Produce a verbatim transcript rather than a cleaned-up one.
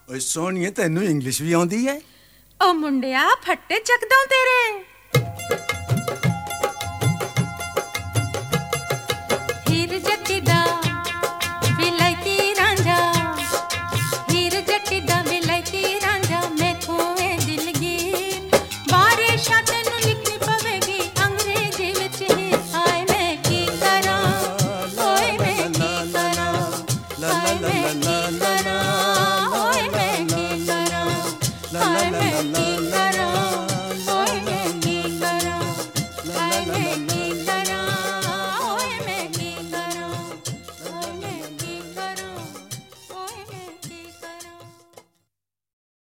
ਓਏ ਸੋਹਣੀਏ, ਤੈਨੂੰ ਇੰਗਲਿਸ਼ ਵੀ ਆਉਂਦੀ ਹੈ? ਓ ਮੁੰਡਿਆ, ਫੱਟੇ ਚੱਕਦਾ ਤੇਰੇ। ਹੀਰ ਜੱਟੀ ਦਾ ਵਿਲਾਇਤੀ ਰਾਂਝਾ, ਹੀਰ ਜੱਟੀ ਦਾ ਵਿਲਾਇਤੀ ਰਾਂਝਾ, ਮੈਥੋਂ ਏ ਦਿਲਗੀਰ। ਬਾਰਿਸ਼ਾਂ ਤੈਨੂੰ ਲਿਖਣੀ ਪਵੇਗੀ ਅੰਗਰੇਜ਼ੀ ਵਿੱਚ ਹੀ। ਹਾਏ ਮੈਂ ਕੀ ਕਰਾਂ, ਓਏ ਮੈਂ ਕੀ ਕਰਾਂ, ਹਾਏ ਮੈਂ ਕੀ ਕਰਾਂ, ਓਏ ਮੈਂ ਕੀ ਕਰਾਂ, ਹਾਏ ਮੈਂ ਕੀ ਕਰਾਂ, ਓਏ ਮੈਂ ਕੀ ਕਰਾਂ, ਹਾਏ ਮੈਂ ਕੀ ਕਰਾਂ।